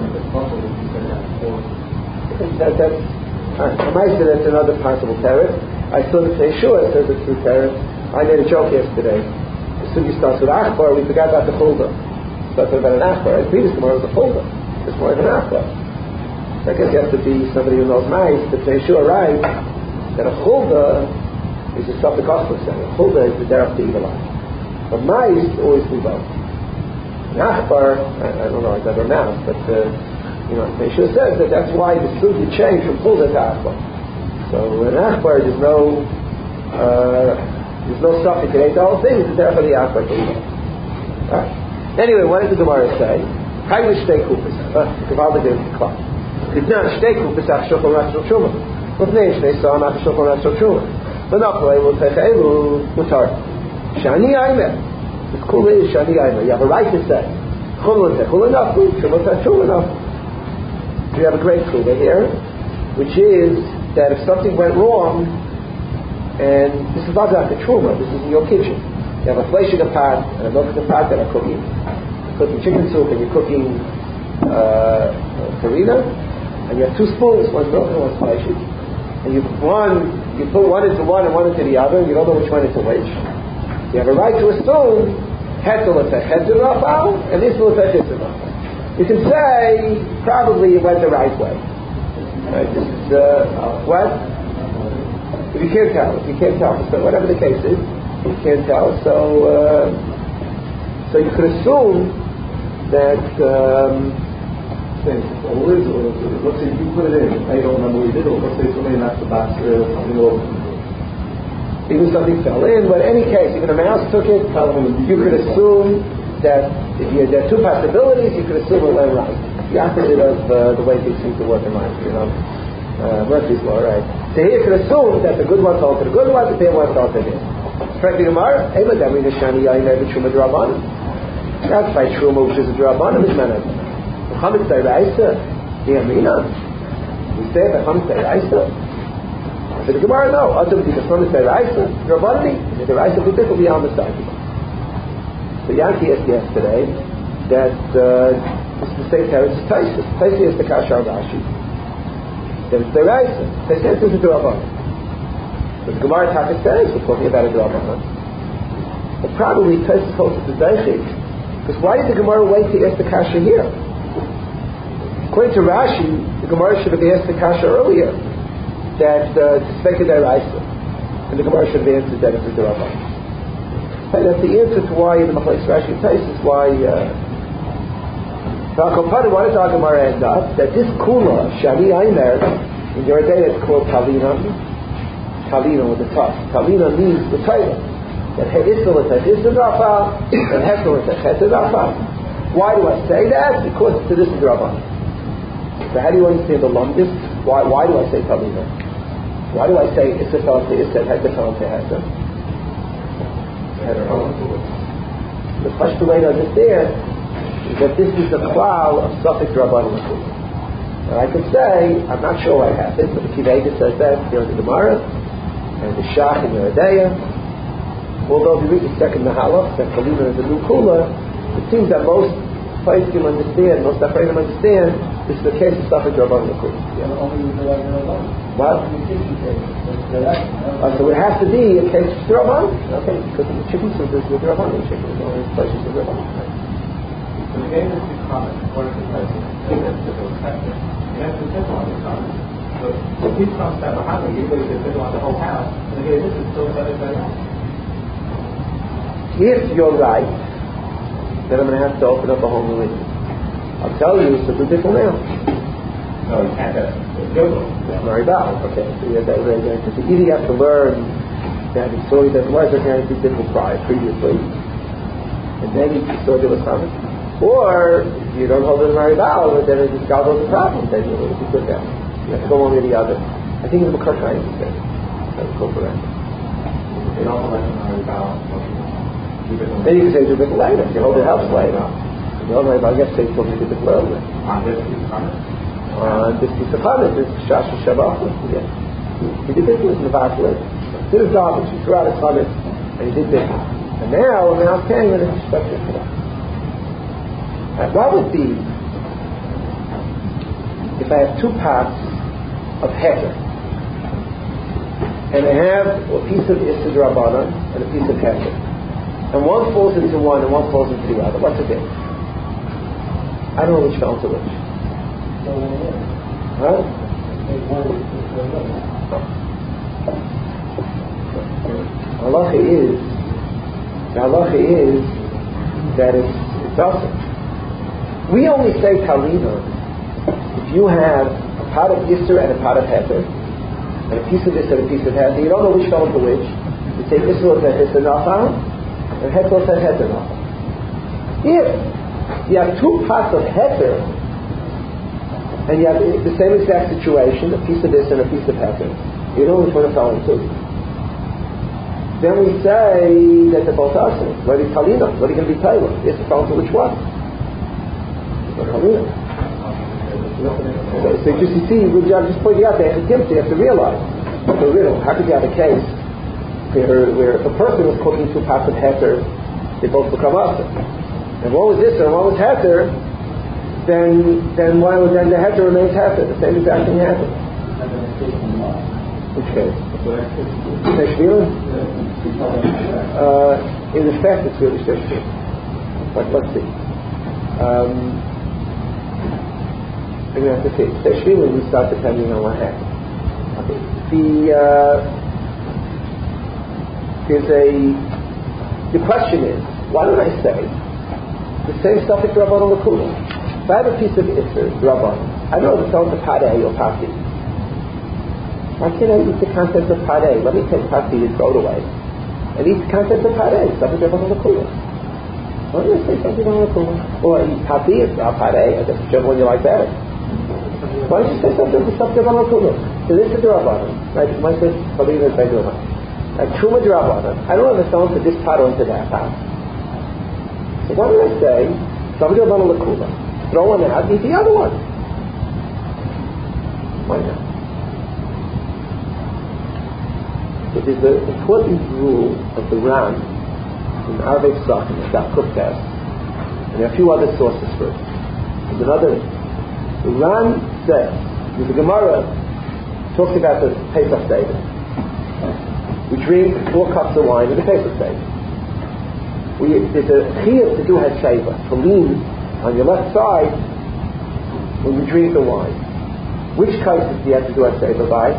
That, that's I might say that's another possible terror. I still didn't say sure it says it's true terror. I made a joke yesterday. As soon as you start with Achbar, we forgot about the Chulda. Started about an Achbar. The previous tomorrow was a Chulda. This morning an Achbar. So I guess you have to be somebody who knows mice to say sure right that a Chulda is a Suffolk Hospital Center. A Chulda is the derech to eat alive. But mice always do both. An Achbar, I, I don't know, I don't know, but uh, you know, Meshua says that that's why the food would change from Chulda to Achbar. So in Achbar there's no uh, there's no suffix. It ain't the whole thing. It's there for the Achbar to eat. Right. Anyway, what did the Gemara say? Chayv shtei kupis. Gewaltig is the clock. It's not shtei kupis ach shokol rachshol shuma. What name shtei sa'am ach shokol rachshol shuma? But not play. We'll take elu mutar. Shani aimer. The kula is shani aimer. You have a right to say chulun te chulun nafu, shuma te shuma nafu. We have a great kula here, which is that if something went wrong, and this is not like a truma, this is in your kitchen. You have a fleshing pot and a milk pot that are cooking. You're cooking chicken soup and you're cooking uh, farina, and you have two spoons, one's milk and one's fleshing. And you one, you put one into one and one into the other, and you don't know which one is which. You have a right to assume hetel effect, hetel rafal, and this will affect hetel rafal. You can say probably it went the right way. Right? This is uh, what? If you can't tell, if you can't tell, so whatever the case is, you can't tell. So, uh, so you could assume that. Um, let's say you put it in. I don't remember what you did. Or let's say somebody knocks the box or something over. Even something fell in, but in any case, even a mouse took it. You could assume that if you, there are two possibilities. You could assume it went right. the opposite of uh, the way these things work in life, you know. Uh, Murphy's law, right? So here you can assume that the good ones hold to the good ones, the bad ones hold to the bad. Frankly, Gemara, Ema Dami Nishani Yainer B'Truma D'Rabbanan. That's by Truma, which is a D'Rabbanan, is Menad. Muhammad D'Raisa, Yamina. We say by Muhammad D'Raisa. So the Gemara, no. Other than the Muhammad D'Raisa, D'Rabbanani, the D'Raisa will differ beyond the side. So Yankee asked yesterday that uh, it's the same terrorist as Taisa. Taisa is the Kashar Rashi. Then it's the Raisa. They say this is the Rabban. But the Gemara Taka says we're talking about a Rabban. But probably Taisa holds to the Daichik. Because why did the Gemara wait to ask the Kasha here? According to Rashi, the Gemara should have asked the Kasha earlier that uh, it's the Raisa. And the Gemara should have answered that it's the Rabban. And that's the answer to why in the Machlekes Rashi and Tais is why uh why does our Gemara end up that this kula, Shani Aimer, in your day it's called Talina. Talina with the tough. Talina means the title. That He'isel is a He'isel Rafa, and Hesel is a Hesel Rafa. Why do I say that? Because to this is Rabban. So how do you understand the longest? Why why do I say Talina? Why do I say Isafel to Isel, Hesel to Hesel? The first way to understand is that this is the klal of suffix Rabbanan. Now I could say, I'm not sure what happened, but the Kiveda says that here in the Gemara, and the Shach in the Radeya. Although if you read the second Mahalach, that Kalina is a new kula, it seems that most places can understand, most Afradim understand, this is the case of suffix Rabbanan. Yeah. What? Uh, so it has to be a case of Rabbanan. Okay, because the chicken soup is with Rabbanan. Chicken is only places with Rabbanan. So the game is to comment. What is the question? It's difficult question. You have to simple on the comment. So if these comes that behind me, you really just simple on the whole house, and again, this is still better than that. If you're right, then I'm going to have to open up a whole new window. I'll tell you, it's a beautiful now. No, you can't. It's difficult. Very valid. Okay. So you have that very good. So either you have to learn that the story that was organically difficult prior, previously, and then you saw there was comment, or if you don't hold it very valid, then it just got all the problem. Then you will be good down. You have to go one or the other. I think it's a Makar Chaim said. Let's go for that. It also lets them very valid. Then you can say it's a bit later. You hold it helps later. You hold it, I guess say it's a bit earlier. On this piece of comment? On this piece of comment, this is Shash Shabbat. Yes. He did business in the Vakulit. He did his garbage. He threw out his comment, and he did business. And now, we're now paying with a structure for that. Now, what would be if I have two pots of heter, and I have a piece of Issud Rabbanan and a piece of heter, and one falls into one and one falls into the other? What's the difference? I don't know which fell into which. Huh? Halacha is, the halacha is that it's, it's awesome. We only say Talina if you have a pot of Yisr and a pot of Heter, and a piece of this and a piece of Heter. You don't know which fell into which. You say Yisr said Yisr Nafal, and Heter said Heter Nafal. If you have two pots of Heter, and you have the same exact situation, a piece of this and a piece of Heter, you know which one it fell into. Then we say that they're both awesome. What is Talina? What are you going to be Taylor? Yes, it fell into which one? Talina. So, so just you see, I'm just pointing out that you have to realize the riddle. How could you have a case where, where if a person was cooking two pots of Heter, they both become awesome? And one was this and one was Heter, then then why would then the Heter remains Heter? The same exact thing happened. Which case? Uh, in effect, it's really Sheshvil. But let's see. Um, I'm going to have to say Sheshvil when we start depending on what happens. Okay. The uh, there's a the question is, why don't I say the same stuff as Rabban L'Kula? If I have a piece of Isser, Rabban, I know it's on the Pat A or Pat B. Why can't I eat the contents of Pat A? Let me take Pat B and throw it away. And eat the contents of Pat A. Stuff is Rabban L'Kula. Why don't you say something on the Kula? Or Pati, or Pare, I guess whichever one you like better. Why don't you say something something on the Kula? So this is the Rabbanan. Right? Why say Pati is by Duma? Like Truma de Rabbanan. I don't have a stone to this pot onto that house. So why don't I say something on the Kula? Throw one out, eat the other one. Why not? It is the important rule of the Ran in Arvei Psach and the Daf Kuftes, and there are a few other sources for it. There's another. The Ran says, the Gemara talks about the Pesach Seder. We drink four cups of wine in the Pesach Seder. We, there's a chiyuv to do Hasheva, to lean on your left side when you drink the wine. Which cases do you have to do Hasheva by?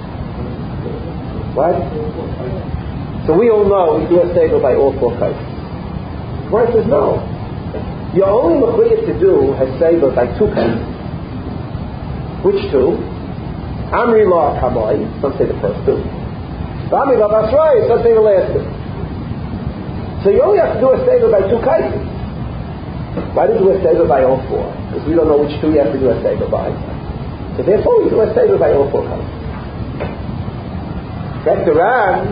What? So we all know we do a seder by all four cases. Where says no. You're only required to do a seder by two cases. Which two? Amri la kamai, some say the first two. Amri la basrai, some say the last two. So you only have to do a seder by two cases. Why do you do a seder by all four? Because we don't know which two you have to do a seder by. So therefore we do a seder by all four cases. That's the Ran.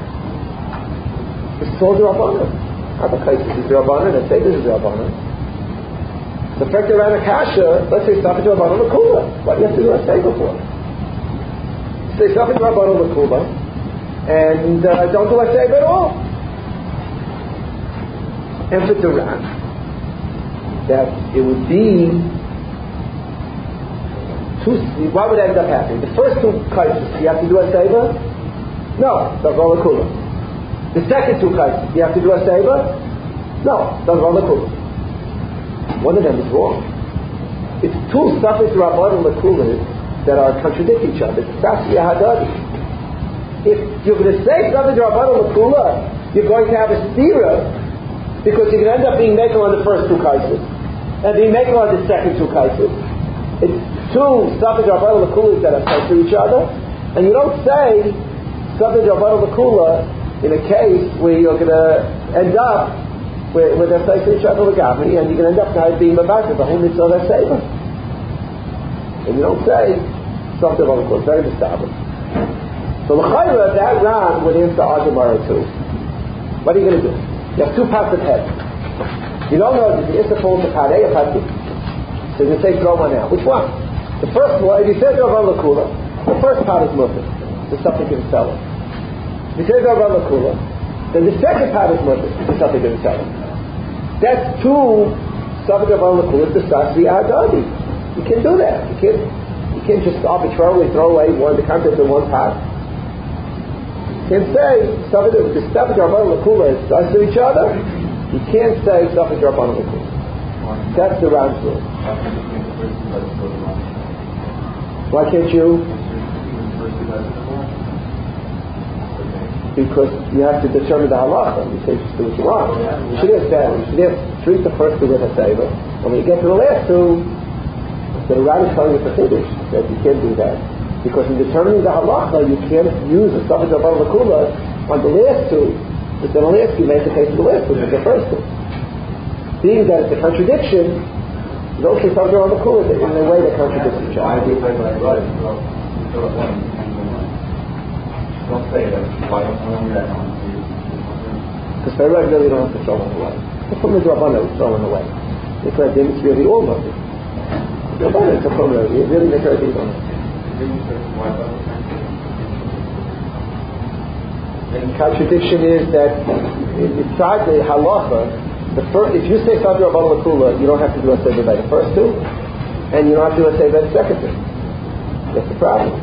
It's called the Rabbanan. Other cases is the Rabbanan, and say this is the Rabbanan. The fact that Ran Akasha, let's say stop at the Rabbanan L'Kula. What do you have to do a Seder for? Say stop at the Rabbanan L'Kula, and uh, don't do a Seder at all. And for the Ran, that it would be two. What would end up happening? The first two cases, you have to do a Seder. No, don't roll the Kula. The second two cases, you have to do a Seder? No, don't roll the Kula. One of them is wrong. It's two Safis Rabbanan L'Kulas that are contradict each other. It's Sasya Hadadi. If you're going to say Safis Rabbanan L'Kula, you're going to have a stira, because you're going to end up being Mekel on the first two cases and being Mekel on the second two cases. It's two Safis Rabbanan L'Kulas that are close to each other, and you don't say Safis Rabbanan L'Kula in a case where you're going to end up where, where they're placed each other with Gavri, and you're going to end up now being Mabakah, the whole mitzvah of their Seder. And you don't say Safis Rabbanan L'Kula, very established. So L'chayra, that Ran would answer our Gemara too. What are you going to do? You have two pots of head. You don't know if the Issa falls to Parei or Pati. So you say throw one out. Which one? The first one, if you say Rabbanan L'Kula, the first pot is Muslim. There's something in the cellar. If you say Rabbanan L'Kula, then the second pot is Muslim. There's something in the cellar. That's two Safis Rabbanan L'Kula to Sasri Adadi. You can't do that. You can't, you can't just arbitrarily throw away one, the contents in one pot. You can't say the Safis Rabbanan L'Kula is to each other. You can't say Safis Rabbanan L'Kula. That's the Ran's rule. Why can't you? Because you have to determine the halacha. You say just do what you want. You should have said, you should have treat the first two with a favor. And when you get to the last two, the Ran is telling you for Kiddush that you can't do that. Because in determining the halacha, you can't use the Safis Rabbanan L'Kula on the last two. But then on the last two, you make the case of the last two, not the first two. Being that it's a contradiction, you don't say Safis Rabbanan L'Kula in a way that contradicts each other. Don't say that. Why don't you that? Because by right, really don't have to throw one away. It's from the Rabbanan to throw one away. It's like it's really all of it. The Rabbanan is a problem. You really make everything on it. The contradiction is that inside the halacha, the first, if you say Safis Rabbanan L'Kula, you don't have to do a seder by the first two, and you don't have to do a seder by the second two. That's the problem.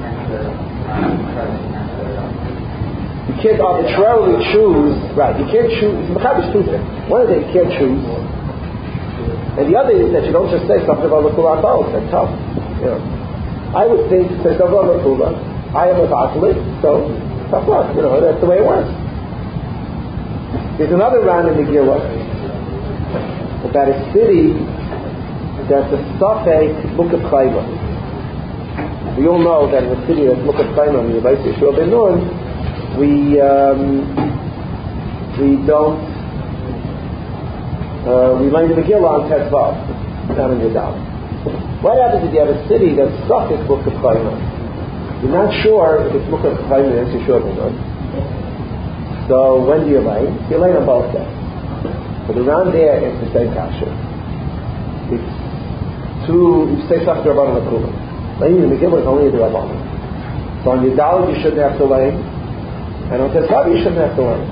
You can't arbitrarily choose, right, you can't choose, Mechabish two things. One is that you can't choose, and the other is that you don't just say Safis Rabbanan L'Kula both. That's tough. You know, I would think, say Safis Rabbanan L'Kula, I am a Batalit, so tough luck, you know, that's the way it works. There's another Ran in the Megillah about a city that's a Safek Mukaf Chayma. We all know that in a city that's Mukaf Chayma, in the Beit Yeshua Ben Nun, we um, we don't Uh, we learned the Megillah on Tetzvav, not on Yudal. What happens if you have a city that's stuck with Mukha Chayma? You're not sure if it's Mukha Chayma, that's your short one. So when do you lay? You lay on both days. But around there, it's the same kasha. It's two, you say Safed Rabbanan L'Kula. Laying in the Megillah is only the Rabbanan. So on Yudal you shouldn't have to lay, and on Tetzvav you shouldn't have to lay.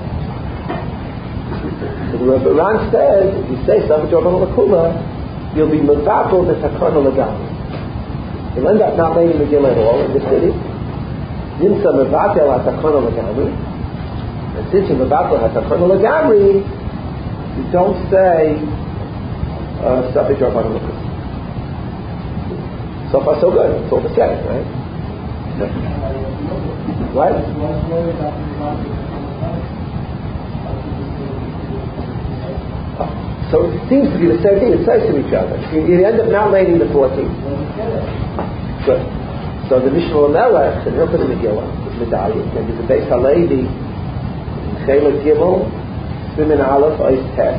So the Ran says, if you say Safed Rabbanan L'Kula, you'll be Mevatel the Takana L'Gam. You'll end up not laying the Megillah at all in the city. Nimsa Mevatel HaTakana L'Gamri. And since you Mevatel HaTakana L'Gamri, you don't say uh, Safed Rabbanan L'Kula. So far so good. It's all the same, right? Right? So it seems to be the same thing. It says to each other. You, you end up not laying the fourteenth. Good. So the Mishnah Melech, the Hilchot Megillah, is medallion, and there's a Beis Halevi, Chelet Gimel, Siman Aleph, Ois Tes,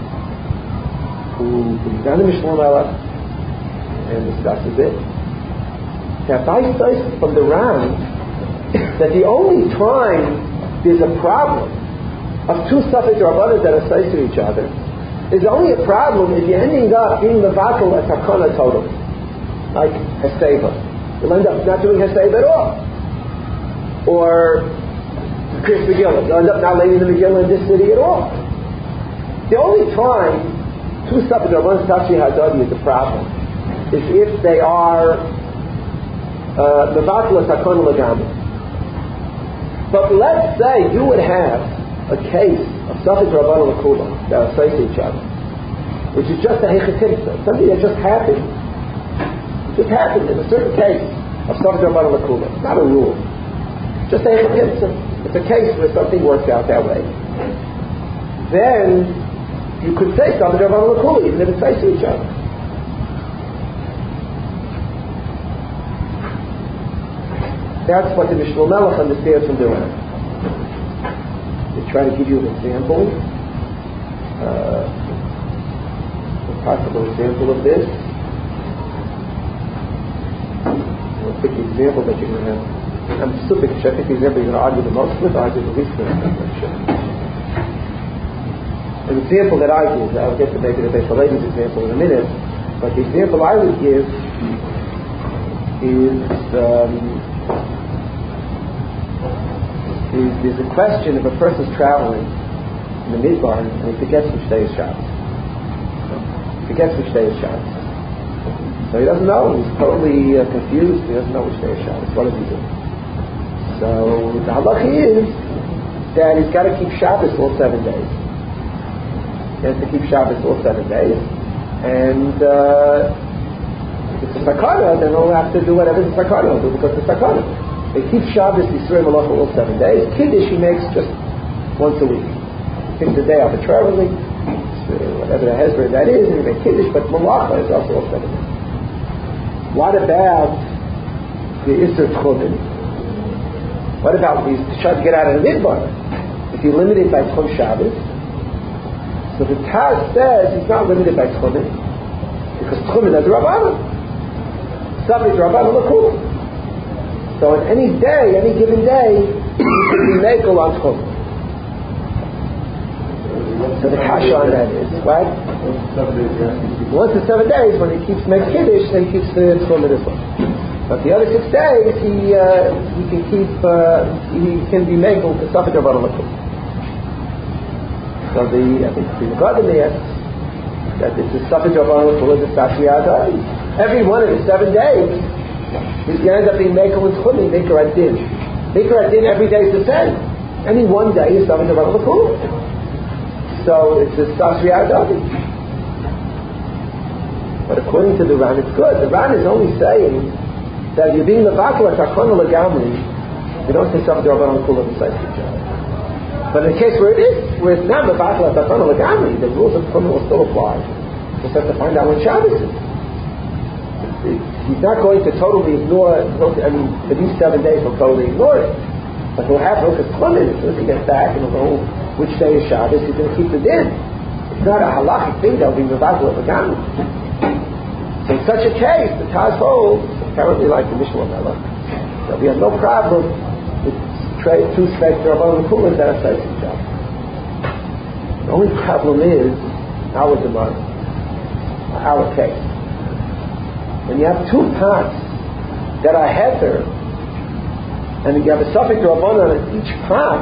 who is on the Mishnah Melech and discusses it. Now, by sight from the Ran, that the only time there's a problem of two Safed Rabbanan that are close to each other is only a problem if you're ending up being the vatal at Takana total, like Heseva. You'll end up not doing Heseva at all. Or Chris Megillah. You'll end up not laying the Megillah in this city at all. The only time two Safed Rabbanan Tachi Hadadi is the problem is if they are the vatal at Takana L'Gam. But let's say you would have a case of Safed Rabbanan L'Kula that are close to each other, which is just a hechatimsa, something that just happened. It just happened in a certain case of Safed Rabbanan L'Kula. It's not a rule. Just a hechatimsa. It's a case where something works out that way. Then you could say Safed Rabbanan L'Kula even if it's close to each other. That's what the Mishnah Melech understands from the Ran. Try to give you an example, uh, a possible example of this. I'll pick the example that you're going to have. I'm stupid, I think the example you're going to argue the most with, argue the least with. An example that I give, I'll get to maybe the Beis Halevi's example in a minute, but the example I would give is um, Is, there's a question if a person's traveling in the Midbar and he forgets which day is Shabbos. He forgets which day is Shabbos. So he doesn't know. He's totally uh, confused. He doesn't know which day is Shabbos. What does he do? So the halacha is that he's got to keep Shabbos all seven days. He has to keep Shabbos all seven days. And uh, if it's a sakana, then he'll have to do whatever the sakana will do because it's a sakana. They keep Shabbos, Yisrael Malacha all seven days. Kiddush he makes just once a week. He picks a day arbitrarily, whatever the Hezbollah that is, and he makes Kiddush, but Malacha is also all seven days. What about the Isser Tchumen? What about these trying to get out of the Midbar? If you're limited by Tchum Shabbos, so the Taz says he's not limited by Tchumen, because Tchumen is Rabbanan. Safed Rabbanan L'Kula. So on any day, any given day, you can be mekel on Tchum. So the kasha on that is, right? Once the seven days, when he keeps makes Kiddush, then he keeps the Tchum as well. But the other six days, he uh, he can keep, uh, he can be mekel to Safed Rabbanan L'Kula. So the, I think the Garden asks that this is Safed Rabbanan L'Kula, the Tachi Hadadi. Every one of the seven days, he's going to end up being Mekel and Tchumi, Meker Adin. Meker Adin every day is the same. Any one day is something about the L'Kula. So it's a Safri Hadadi. But according to the Ran, it's good. The Ran is only saying that you're being the Bakla Takana L'Gamri, you don't say Safri Rabbanan L'Kula beside each other. But in the case where it is, where it's not the Bakla Takana L'Gamri, the rules of Tchumi will still apply. Just have to find out when Shabbos is. He's not going to totally ignore, I mean, for these seven days he'll totally ignore it. But he'll have to look at Tchumen as soon as he gets back and he'll know which day is Shabbos, he's going to keep it in. If It's not a halachic thing that will be mevatel v'gami. So in such a case, the Taz holds, apparently like the Mishnah Mela, that we have no problem with trade two specs Rabban L'Kulas that are facing each other. The only problem is our demand, our case. When you have two parts that are heter, and you have a suffix Rabban on each part,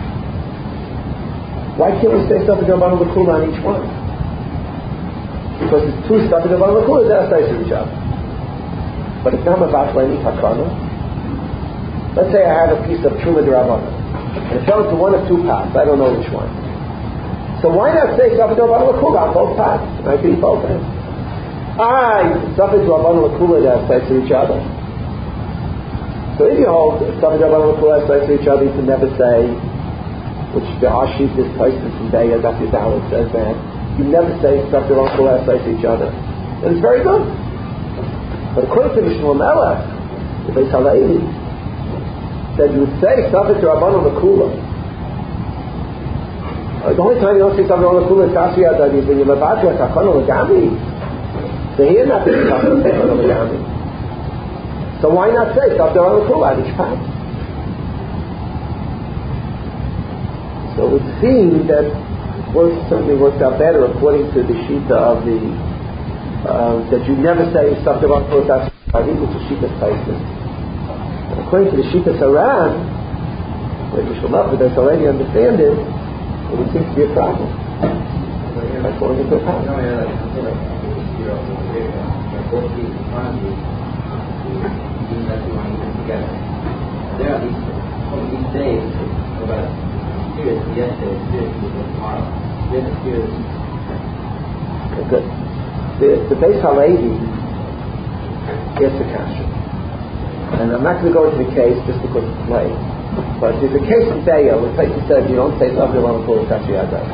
why can't we say suffix Rabban L'Kulas on each one? Because it's two suffix Rabban L'Kulas that are facing each other. But it's not about any takana. Let's say I have a piece of Truma D'Rabbanan, and it fell into one of two parts. I don't know which one. So why not say Suffix Rabbanan L'Kula on both parts? I can both of them. I Suffix Rabbanan L'Kula that say to each other. So if you hold Suffix Rabbanan L'Kula that say to each other, you can never say, which the Ashif, this person from Deya, Doctor Dawud says that, you never say Suffix Rabbanan L'Kula that say to each other. And it's very good. But according to the Shmuel Melech, the Beis Halevi, that you would say Suffix Rabbanan L'Kula. The only time you don't say Suffix Rabbanan L'Kula is Tasya Adadi, when you're Mevatel Takana L'Gami. So here not saying Suffix Takana L'Gami. So why not say Suffix Rabbanan L'Kula on each part? So it would seem that it works, certainly works out better according to the Shita of the uh, that you never say Suffix Rabbanan L'Kula Tasya, which is Shita's Taisus. According to the Shita Saran, which you should love, but there's already understand it, it would seem to be a problem. By falling into a problem. There are these, on these days, about serious yesterday, serious tomorrow. There's a serious. Okay, good. The, the Beis Halevi gets the kasha. And I'm not going to go into the case just because it's late. But there's a case in Deya where Pesach says you don't say Suffix Rabbanan L'Kula Tasya Adadi.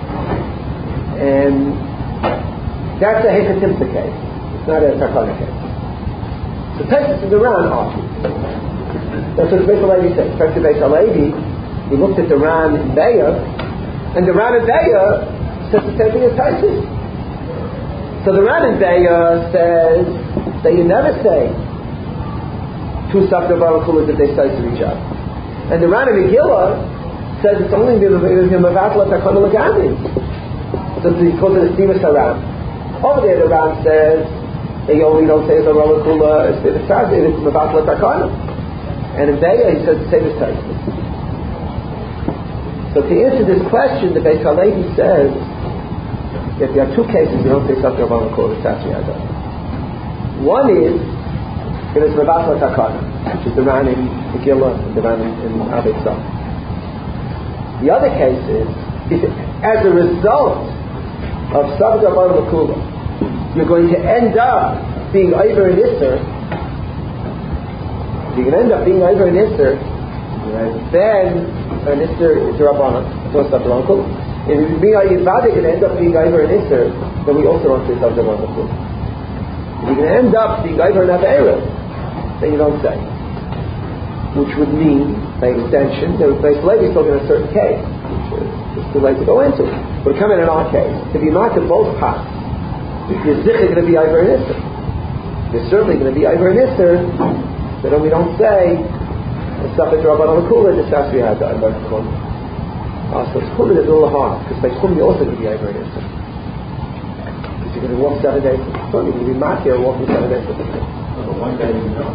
And that's a Hechatimta case. It's not a Takana case. So Pesach and the Ran argue. That's what the Beis Halevi says. First the Beis Halevi, he looked at the Ran in Deya, and the Ran in Deya says the same thing as Pesach. So the Ran in Deya says that you never say two Suffix Rabbanan L'Kula that they say to each other. And the Ran in Megillah says it's only the Mevatel Takana L'Gami. So he calls it a Sima Saran. Over there the Ran says that you only don't say it's a Rabbanan L'Kula, it's Mevatel Takana. And in Deya he says the same as Taisus. So to answer this question, the Beis Halevi says that there are two cases you don't say Suffix Rabbanan L'Kula Tasya Adadi. One is it is Mevatel Takana, which is the Ran in Megillah and the Ran in, in Avei Tzach. The other case is, if as a result of Suffix Rabbanan L'Kula, you're going to end up being over an Isser, you're going to end up being over an Isser, then an Isser is Rabbanan, it's not Suffix Rabbanan L'Kula. If you're going to end up being over an Isser, then we also don't say Suffix Rabbanan L'Kula. If you're going to end up being over an Aveira, then you don't say. Which would mean, by extension, that Beis Halevi is talking in a certain case, which is too late to go into. But come in in our case, if you mark in both parts, you're going to be over an Isser. You're certainly going to be over an Isser, so then we don't say, Suffix Rabbanan L'Kula, the Tasya Adadi. So it's Kula is a little hard, because by Kula you're also going to be over an Isser. Because you're going to walk seven days to the sun, you're going to be marked here walking seven days to the sun. One day you know.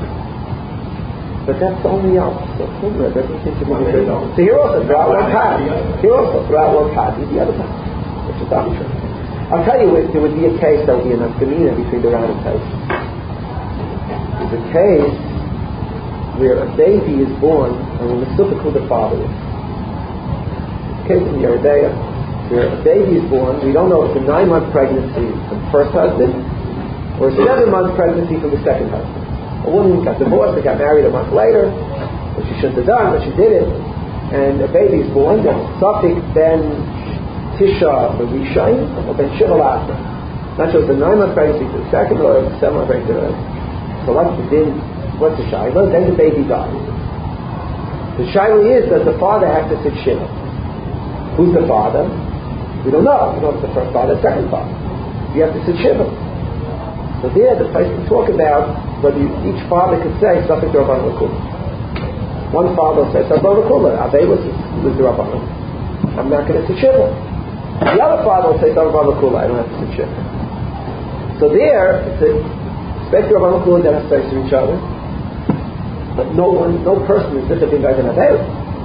But that's only out. So Kumra doesn't seem to be the case. So here also, throughout one path, here also, throughout one path, is the other path. Which is arbitrary. I'll tell you, if there would be a case that would be an Afgamina between the Ran and Pesach. There's a case where a baby is born and we're mistaken who the father is. There's a case in Yeridea where a baby is born, we don't know if it's a nine-month pregnancy from the first husband or a seven-month pregnancy from the second husband. A woman got divorced and got married a month later, which she shouldn't have done, but she did it, and a baby is born. That's Safik ben Tisha Rishayim or ben Shiva Lasa. Not sure if it's a nine-month pregnancy to the second or a seven-month pregnancy to the second. So what's the din? What's the Shaila? Then the baby dies. The Shaila is, does the father have to sit Shiva? Who's the father? We don't know. We know if it's the first father, the second father. You have to sit shiva. So there, the place to talk about whether you, each father could say something to Rabban Lakula. One father will say Rabban Lakula. Avei was was the Rabban. I'm not going to sit shiva. The other father will say Rabban Lakula. I don't have to sit shiva. So there, it's a respect to Rabban Lakula that have space to each other. But no one, no person is different by than Avei.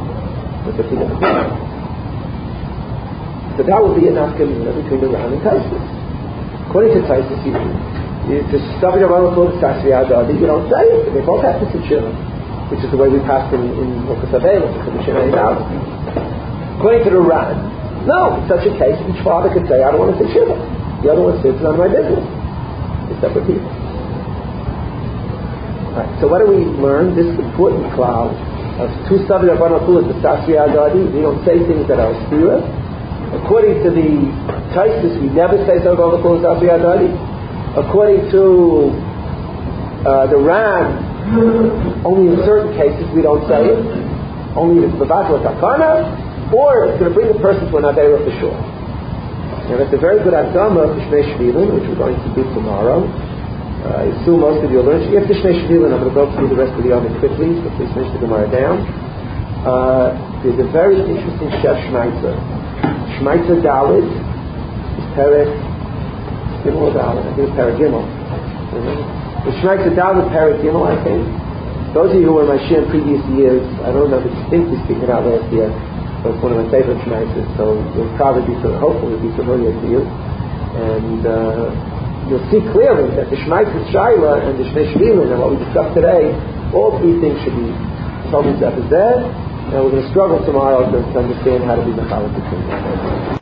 So that would be an afkamina between the Ran and Taisus. According to Taisus, you, you to stop your Rabban Lakula, you don't say it. They both have to sit shiva, which is the way we passed in in Hokas Avei, which is the Mishnah. According to the Ran, no, in such a case, each father could say, I don't want to sit shiva. The other one says, it's none of my business. It's separate people. Right, so what do we learn? This important cloud of two Savi Rabban Lakula, the Sasri Adadi, we don't say things that are spira. According to the Taisus, we never say Savi Rabban Lakula, Sasri Adadi. According to uh, the Ran, only in certain cases we don't say it. Only if it's Bavatla Takana, or it's going to bring a person to an Aveira for sure. And that's a very good Adama of Shnei Shvilin, which we're going to do tomorrow. Uh, I assume most of you will learn. You have to Shnei Shvilin. I'm going to go through the rest of the Yom quickly, so please finish the Gemara down. Uh, there's a very interesting Chef Shmaitzer. Shmaitzer Dalit is Perek Gimel Dalit. I think it's Perek Gimel. The Shmaitzer Dalit Perek Gimel, I think. Those of you who were in my Shir in previous years, I don't remember distinctly speaking out last year, but it's one of my favorite Shmaitzers, so you'll probably be, hopefully be familiar to you. And uh, you'll see clearly that the Shmaitzer Shaila and the Shnei Shvilin and what we discussed today, all three things should be totally Zeh, and we're going to struggle tomorrow to, to understand how to be Mechalek between them.